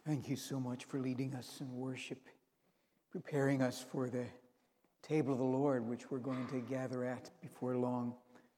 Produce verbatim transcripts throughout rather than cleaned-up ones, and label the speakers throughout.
Speaker 1: Thank you so much for leading us in worship, preparing us for the table of the Lord, which we're going to gather at before long.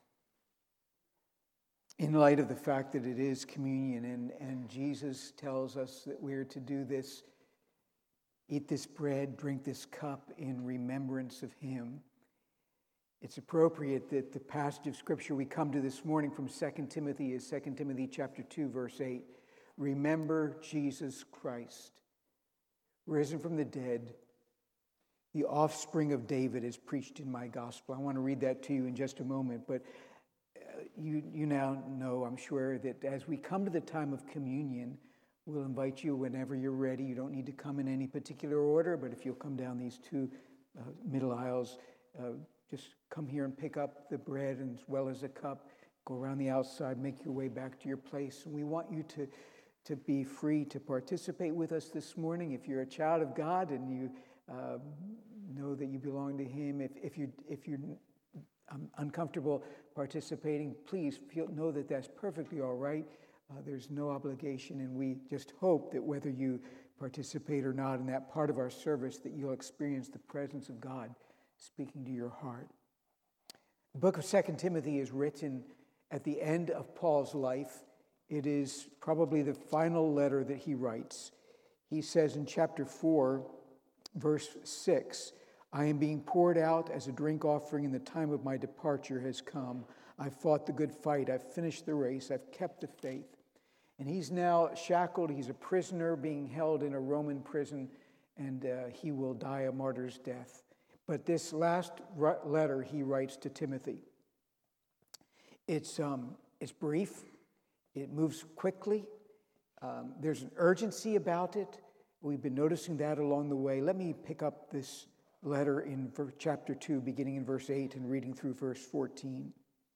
Speaker 1: In light of the fact that it is communion, and, and Jesus tells us that we're to do this, eat this bread, drink this cup in remembrance of him, it's appropriate that the passage of Scripture we come to this morning from Second Timothy is Second Timothy chapter two, verse eight. Remember Jesus Christ, risen from the dead, the offspring of David, is preached in my gospel. I want to read that to you in just a moment, but uh, you, you now know, I'm sure, that as we come to the time of communion, we'll invite you whenever you're ready. You don't need to come in any particular order, but if you'll come down these two uh, middle aisles, uh, just come here and pick up the bread and as well as a cup. Go around the outside, make your way back to your place. And we want you to, to be free to participate with us this morning. If you're a child of God and you uh, know that you belong to him, if, if, you, if you're um, uncomfortable participating, please feel, know that that's perfectly all right. Uh, there's no obligation, and we just hope that whether you participate or not in that part of our service, that you'll experience the presence of God speaking to your heart. The book of Second Timothy is written at the end of Paul's life. It is probably the final letter that he writes. He says in chapter four, verse six, I am being poured out as a drink offering, and the time of my departure has come. I've fought the good fight. I've finished the race. I've kept the faith. And he's now shackled. He's a prisoner being held in a Roman prison, and uh, he will die a martyr's death. But this last letter he writes to Timothy, it's, um, it's brief. It moves quickly. Um, there's an urgency about it. We've been noticing that along the way. Let me pick up this letter in chapter two, beginning in verse eight and reading through verse fourteen.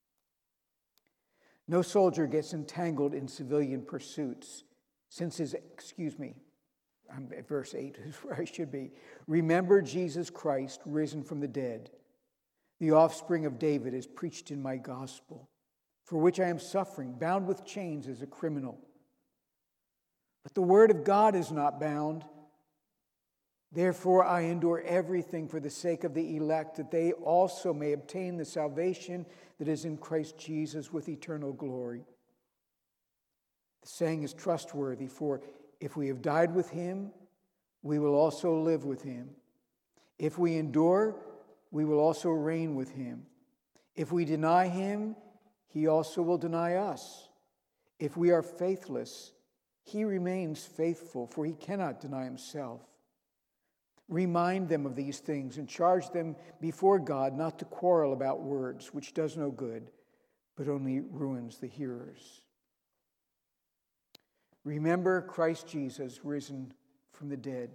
Speaker 1: No soldier gets entangled in civilian pursuits, since his, excuse me, I'm at verse eight is where I should be. Remember Jesus Christ, risen from the dead. The offspring of David is preached in my gospel, for which I am suffering, bound with chains as a criminal. But the word of God is not bound. Therefore I endure everything for the sake of the elect, that they also may obtain the salvation that is in Christ Jesus with eternal glory. The saying is trustworthy, for if we have died with him, we will also live with him. If we endure, we will also reign with him. If we deny him, he also will deny us. If we are faithless, he remains faithful, for he cannot deny himself. Remind them of these things and charge them before God not to quarrel about words, which does no good, but only ruins the hearers. Remember Christ Jesus, risen from the dead.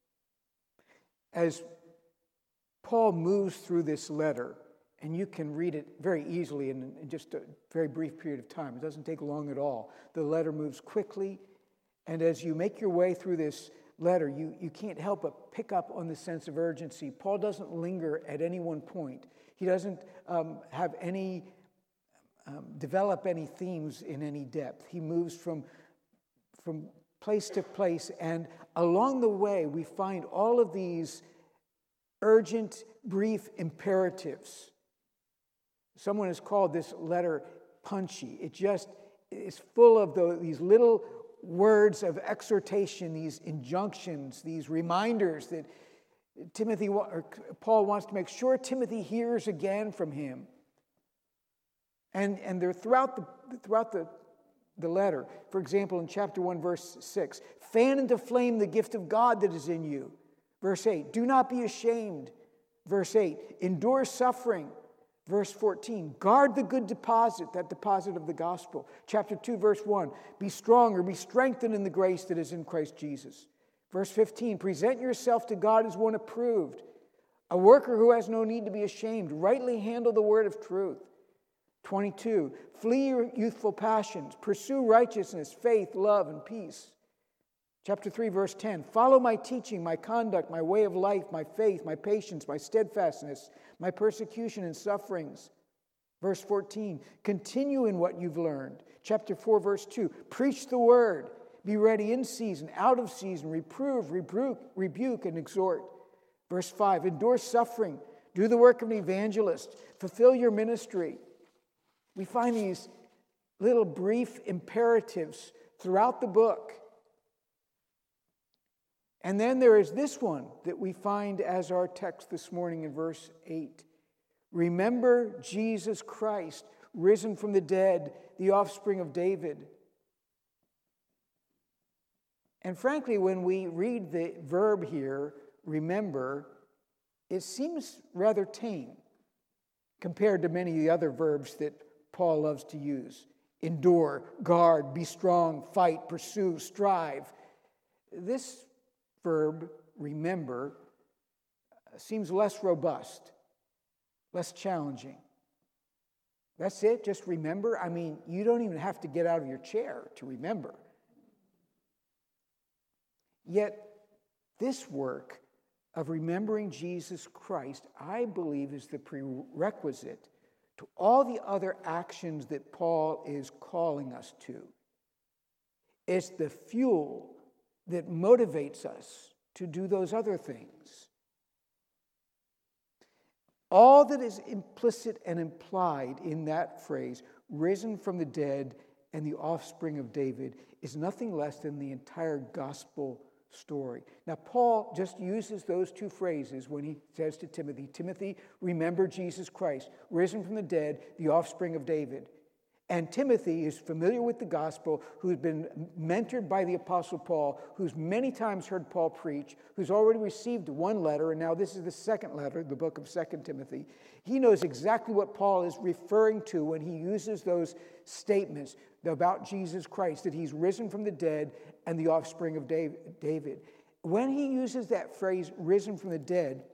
Speaker 1: As Paul moves through this letter, and you can read it very easily in, in just a very brief period of time. It doesn't take long at all. The letter moves quickly, and as you make your way through this letter, you, you can't help but pick up on the sense of urgency. Paul doesn't linger at any one point. He doesn't um, have any, um, develop any themes in any depth. He moves from from place to place, and along the way we find all of these urgent, brief imperatives. Someone has called this letter punchy. It just is full of the, these little words of exhortation, these injunctions, these reminders that Timothy or Paul wants to make sure Timothy hears again from him. And, and they're throughout the throughout the The letter. For example, in chapter one, verse six, fan into flame the gift of God that is in you. Verse eight, do not be ashamed. Verse eight, endure suffering. Verse fourteen, guard the good deposit, that deposit of the gospel. Chapter two, verse one, be strong or be strengthened in the grace that is in Christ Jesus. Verse fifteen, present yourself to God as one approved, a worker who has no need to be ashamed, rightly handle the word of truth. twenty-two, flee your youthful passions, pursue righteousness, faith, love, and peace. Chapter three, verse ten, follow my teaching, my conduct, my way of life, my faith, my patience, my steadfastness, my persecution and sufferings. Verse fourteen, continue in what you've learned. Chapter four, verse two, preach the word. Be ready in season, out of season, reprove, rebuke, rebuke, and exhort. Verse five, endure suffering, do the work of an evangelist, fulfill your ministry. We find these little brief imperatives throughout the book. And then there is this one that we find as our text this morning in verse eight. Remember Jesus Christ, risen from the dead, the offspring of David. And frankly, when we read the verb here, remember, it seems rather tame compared to many of the other verbs that Paul loves to use. Endure, guard, be strong, fight, pursue, strive. This verb, remember, seems less robust, less challenging. That's it, just remember? I mean, you don't even have to get out of your chair to remember. Yet, this work of remembering Jesus Christ, I believe, is the prerequisite to all the other actions that Paul is calling us to. It's the fuel that motivates us to do those other things. All that is implicit and implied in that phrase, risen from the dead and the offspring of David, is nothing less than the entire gospel story. Now, Paul just uses those two phrases when he says to Timothy, Timothy, remember Jesus Christ, risen from the dead, the offspring of David. And Timothy is familiar with the gospel, who's been mentored by the Apostle Paul, who's many times heard Paul preach, who's already received one letter, and now this is the second letter, the book of Second Timothy. He knows exactly what Paul is referring to when he uses those statements about Jesus Christ, that he's risen from the dead and the offspring of David. When he uses that phrase, risen from the dead,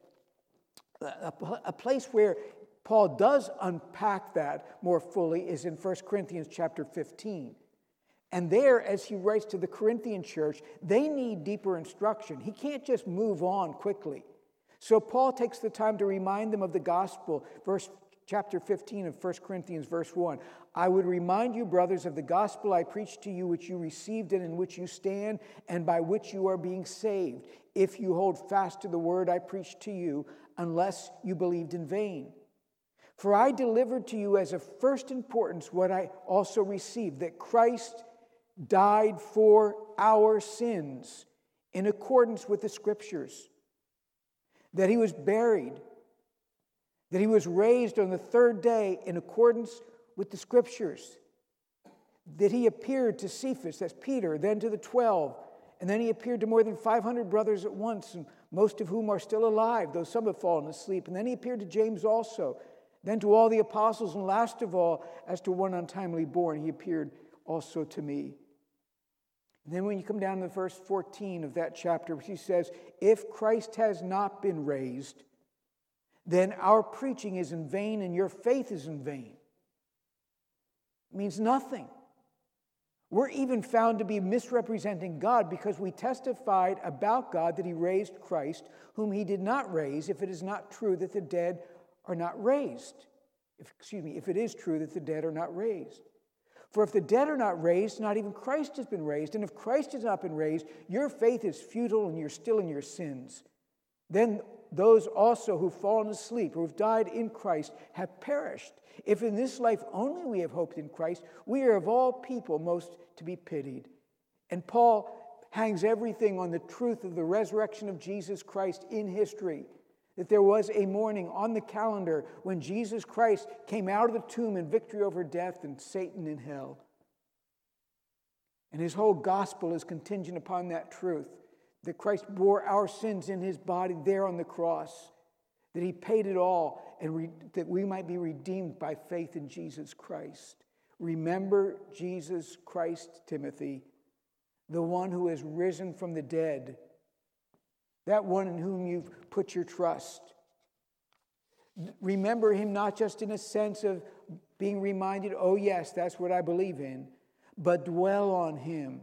Speaker 1: a place where Paul does unpack that more fully is in First Corinthians chapter fifteen. And there, as he writes to the Corinthian church, they need deeper instruction. He can't just move on quickly. So Paul takes the time to remind them of the gospel. Verse chapter fifteen of First Corinthians, verse one. I would remind you, brothers, of the gospel I preached to you, which you received and in which you stand, and by which you are being saved, if you hold fast to the word I preached to you, unless you believed in vain. For I delivered to you as of first importance what I also received, that Christ died for our sins in accordance with the Scriptures, that he was buried, that he was raised on the third day in accordance with the Scriptures, that he appeared to Cephas, that's Peter, then to the twelve, and then he appeared to more than five hundred brothers at once, and most of whom are still alive, though some have fallen asleep. And then he appeared to James also, then to all the apostles, and last of all, as to one untimely born, he appeared also to me. And then when you come down to verse fourteen of that chapter, he says, if Christ has not been raised, then our preaching is in vain and your faith is in vain. It means nothing. We're even found to be misrepresenting God because we testified about God that he raised Christ, whom he did not raise, if it is not true that the dead are not raised. If, excuse me, if it is true that the dead are not raised. For if the dead are not raised, not even Christ has been raised. And if Christ has not been raised, your faith is futile and you're still in your sins. Then those also who've fallen asleep or who've died in Christ have perished. If in this life only we have hoped in Christ, we are of all people most to be pitied. And Paul hangs everything on the truth of the resurrection of Jesus Christ in history. That there was a morning on the calendar when Jesus Christ came out of the tomb in victory over death and Satan in hell. And his whole gospel is contingent upon that truth. That Christ bore our sins in his body there on the cross. That he paid it all and re- that we might be redeemed by faith in Jesus Christ. Remember Jesus Christ, Timothy, the one who has risen from the dead. That one in whom you've put your trust. Remember him not just in a sense of being reminded, oh yes, that's what I believe in, but dwell on him.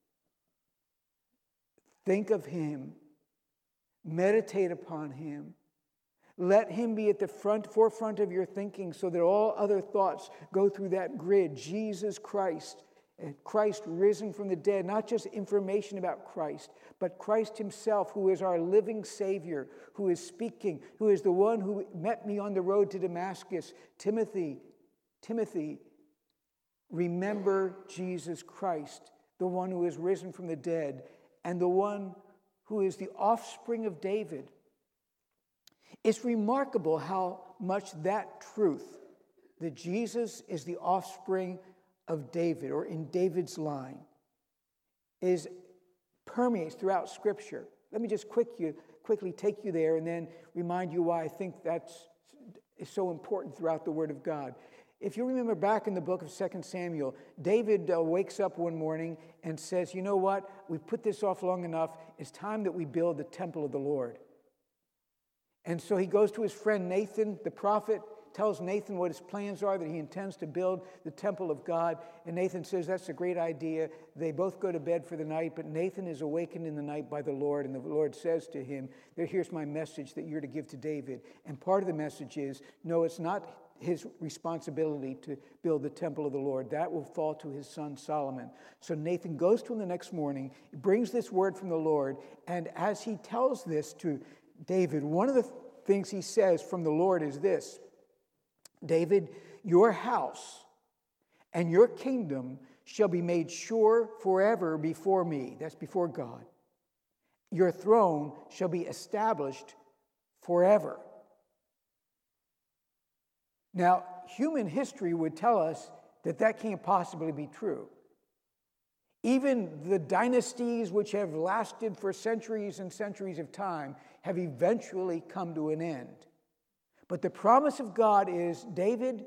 Speaker 1: Think of him. Meditate upon him. Let him be at the front, forefront of your thinking so that all other thoughts go through that grid. Jesus Christ Christ risen from the dead, not just information about Christ, but Christ himself, who is our living Savior, who is speaking, who is the one who met me on the road to Damascus. Timothy, Timothy, remember Jesus Christ, the one who is risen from the dead, and the one who is the offspring of David. It's remarkable how much that truth, that Jesus is the offspring of David, or in David's line, is permeates throughout Scripture. Let me just quick you, quickly take you there and then remind you why I think that's is so important throughout the Word of God. If you remember back in the book of Second Samuel, David uh, wakes up one morning and says, you know what, we've put this off long enough. It's time that we build the temple of the Lord. And so he goes to his friend Nathan, the prophet, tells Nathan what his plans are, that he intends to build the temple of God. And Nathan says, that's a great idea. They both go to bed for the night, but Nathan is awakened in the night by the Lord, and the Lord says to him, here's my message that you're to give to David. And part of the message is, no, it's not his responsibility to build the temple of the Lord. That will fall to his son Solomon. So Nathan goes to him the next morning, brings this word from the Lord, and as he tells this to David, one of the things he says from the Lord is this: David, your house and your kingdom shall be made sure forever before me. That's before God. Your throne shall be established forever. Now, human history would tell us that that can't possibly be true. Even the dynasties which have lasted for centuries and centuries of time have eventually come to an end. But the promise of God is, David,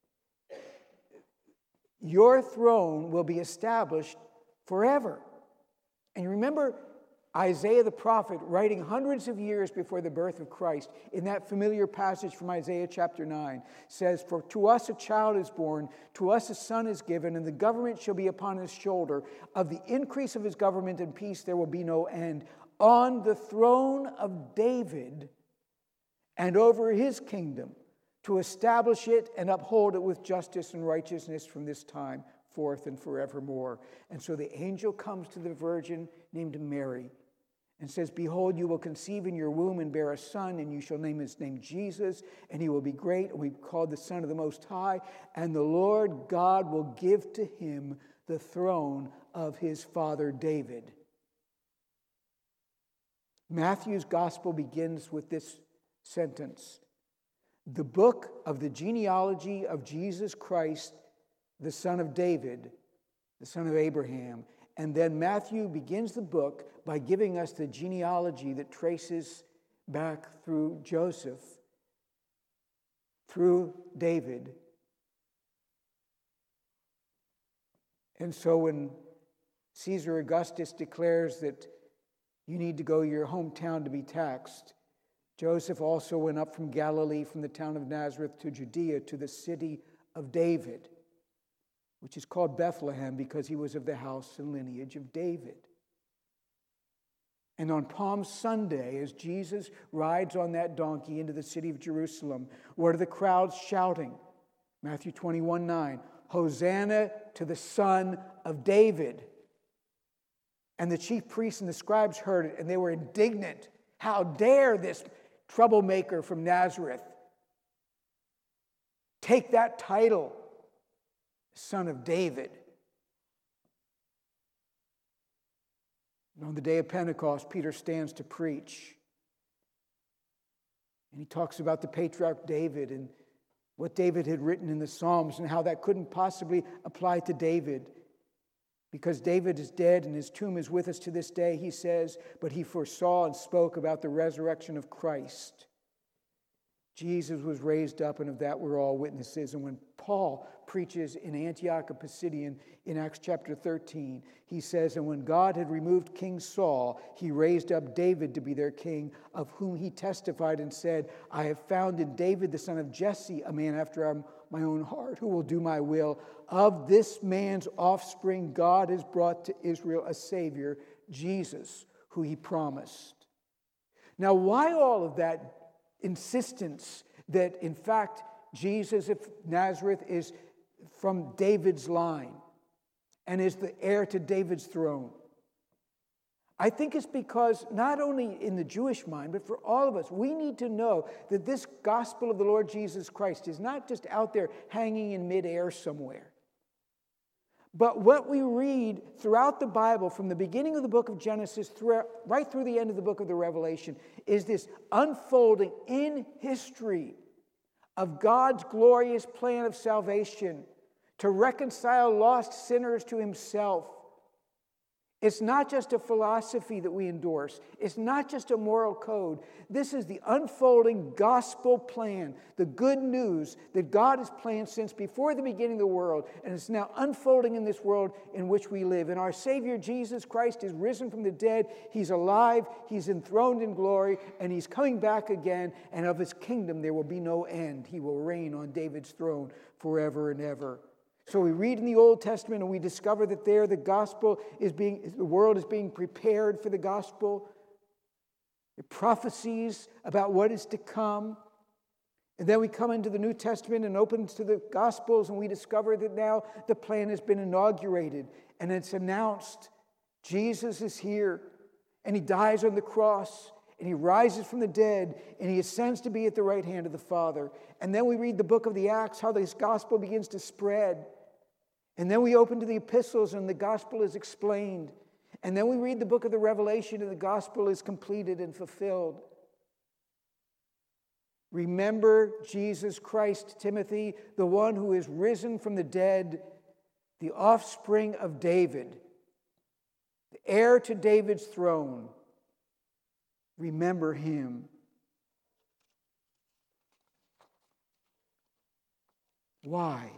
Speaker 1: your throne will be established forever. And you remember Isaiah the prophet, writing hundreds of years before the birth of Christ, in that familiar passage from Isaiah chapter nine, says, for to us a child is born, to us a son is given, and the government shall be upon his shoulder. Of the increase of his government and peace there will be no end. On the throne of David and over his kingdom, to establish it and uphold it with justice and righteousness from this time forth and forevermore. And so the angel comes to the virgin named Mary and says, behold, you will conceive in your womb and bear a son, and you shall name his name Jesus, and he will be great, and we called the Son of the Most High, and the Lord God will give to him the throne of his father David. Matthew's gospel begins with this sentence: the book of the genealogy of Jesus Christ, the son of David, the son of Abraham. And then Matthew begins the book by giving us the genealogy that traces back through Joseph, through David. And so when Caesar Augustus declares that you need to go to your hometown to be taxed, Joseph also went up from Galilee, from the town of Nazareth to Judea, to the city of David, which is called Bethlehem because he was of the house and lineage of David. And on Palm Sunday, as Jesus rides on that donkey into the city of Jerusalem, what are the crowds shouting? Matthew twenty-one nine, Hosanna to the Son of David. And the chief priests and the scribes heard it, and they were indignant. How dare this troublemaker from Nazareth take that title, Son of David? And on the day of Pentecost, Peter stands to preach. And he talks about the patriarch David and what David had written in the Psalms and how that couldn't possibly apply to David, because David is dead and his tomb is with us to this day, he says, but he foresaw and spoke about the resurrection of Christ. Jesus was raised up, and of that we're all witnesses. And when Paul preaches in Antioch of Pisidian in Acts chapter thirteen, he says, and when God had removed King Saul, he raised up David to be their king, of whom he testified and said, I have found in David the son of Jesse a man after my own heart, who will do my will. Of this man's offspring God has brought to Israel a Savior, Jesus, who he promised. Now, why all of that insistence that, in fact, Jesus of Nazareth is from David's line? and is the heir to David's throne. I think it's because not only in the Jewish mind, but for all of us, we need to know that this gospel of the Lord Jesus Christ is not just out there hanging in midair somewhere. But what we read throughout the Bible, from the beginning of the book of Genesis through, right through the end of the book of the Revelation, is this unfolding in history of God's glorious plan of salvation to reconcile lost sinners to himself. It's not just a philosophy that we endorse. It's not just a moral code. This is the unfolding gospel plan, the good news that God has planned since before the beginning of the world, and it's now unfolding in this world in which we live. And our Savior Jesus Christ is risen from the dead. He's alive. He's enthroned in glory, and he's coming back again, and of his kingdom there will be no end. He will reign on David's throne forever and ever. So we read in the Old Testament and we discover that there the gospel is being, the world is being prepared for the gospel. It prophecies about what is to come. And then we come into the New Testament and open to the Gospels and we discover that now the plan has been inaugurated and it's announced. Jesus is here and he dies on the cross and he rises from the dead and he ascends to be at the right hand of the Father. And then we read the book of the Acts, how this gospel begins to spread. And then we open to the epistles and the gospel is explained. And then we read the book of the Revelation and the gospel is completed and fulfilled. Remember Jesus Christ, Timothy, the one who is risen from the dead, the offspring of David, the heir to David's throne. Remember him. Why?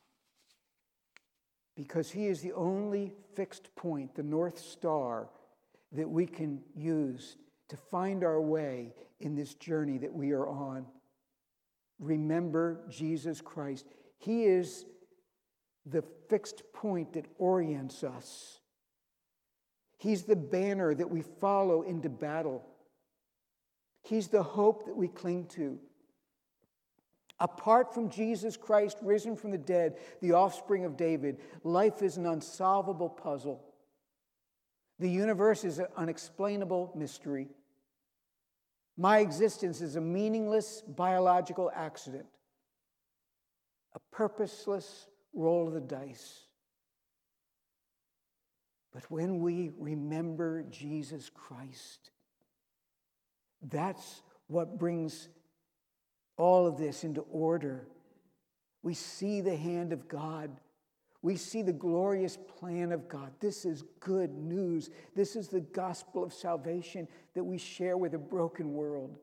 Speaker 1: Because he is the only fixed point, the North Star, that we can use to find our way in this journey that we are on. Remember Jesus Christ. He is the fixed point that orients us. He's the banner that we follow into battle. He's the hope that we cling to. Apart from Jesus Christ, risen from the dead, the offspring of David, life is an unsolvable puzzle. The universe is an unexplainable mystery. My existence is a meaningless biological accident, a purposeless roll of the dice. But when we remember Jesus Christ, that's what brings all of this into order. We see the hand of God. We see the glorious plan of God. This is good news. This is the gospel of salvation that we share with a broken world.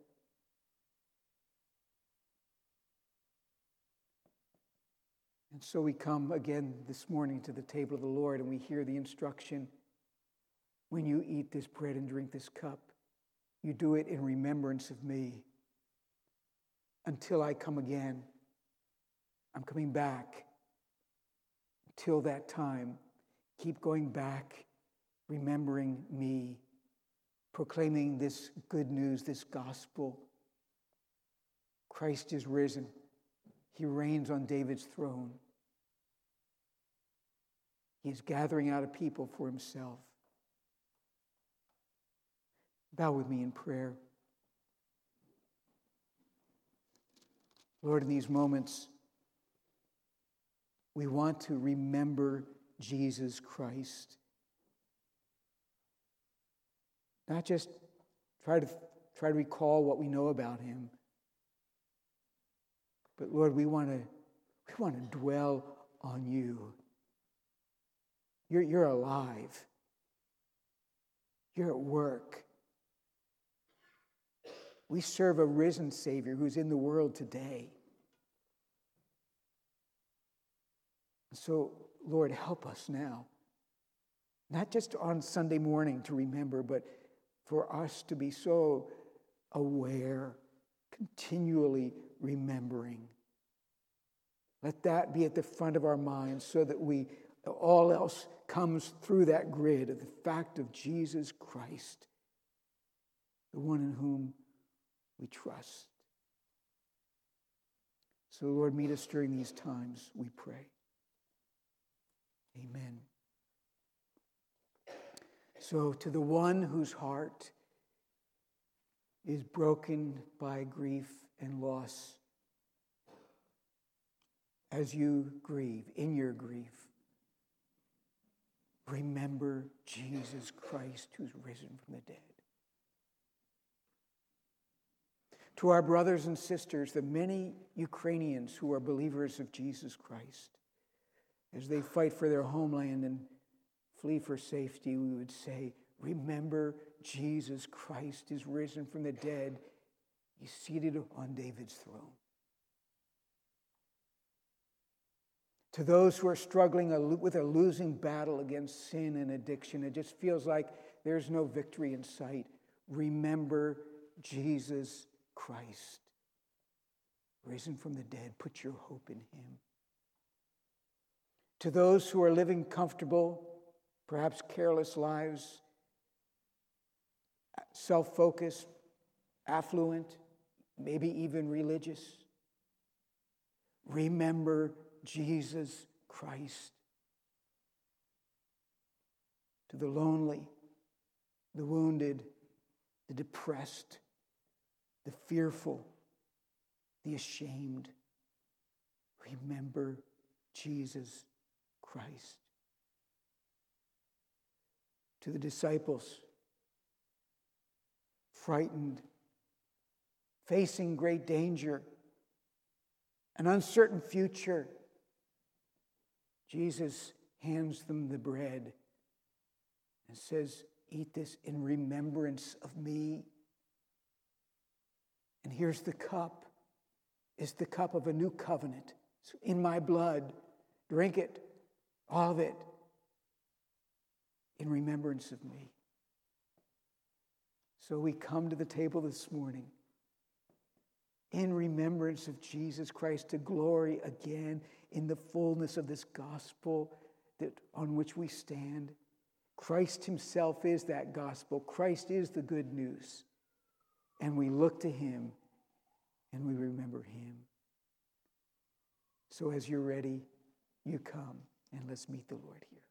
Speaker 1: And so we come again this morning to the table of the Lord and we hear the instruction, when you eat this bread and drink this cup, you do it in remembrance of me. Until I come again. I'm coming back. Until that time, keep going back, remembering me, proclaiming this good news, this gospel. Christ is risen. He reigns on David's throne. He is gathering out a people for himself. Bow with me in prayer. Lord, in these moments, we want to remember Jesus Christ. Not just try to, try to recall what we know about him, but Lord, we want to, we want to dwell on you. You're, you're alive. You're at work. We serve a risen Savior who's in the world today. So, Lord, help us now. Not just on Sunday morning to remember, but for us to be so aware, continually remembering. Let that be at the front of our minds so that we, all else comes through that grid of the fact of Jesus Christ, the one in whom we trust. So, Lord, meet us during these times, we pray. Amen. So to the one whose heart is broken by grief and loss, as you grieve, in your grief, remember Jesus Christ who's risen from the dead. To our brothers and sisters, the many Ukrainians who are believers of Jesus Christ, as they fight for their homeland and flee for safety, we would say, remember Jesus Christ is risen from the dead. He's seated on David's throne. To those who are struggling with a losing battle against sin and addiction, it just feels like there's no victory in sight. Remember Jesus Christ, risen from the dead. Put your hope in him. To those who are living comfortable, perhaps careless lives, self-focused, affluent, maybe even religious, remember Jesus Christ. To the lonely, the wounded, the depressed, the fearful, the ashamed, remember Jesus Christ. To the disciples, frightened, facing great danger, an uncertain future, Jesus hands them the bread and says, eat this in remembrance of me. And here's the cup. It's the cup of a new covenant. It's in my blood. Drink it, all of it, in remembrance of me. So we come to the table this morning in remembrance of Jesus Christ, to glory again in the fullness of this gospel that on which we stand. Christ himself is that gospel. Christ is the good news. And we look to him and we remember him. So as you're ready, you come and let's meet the Lord here.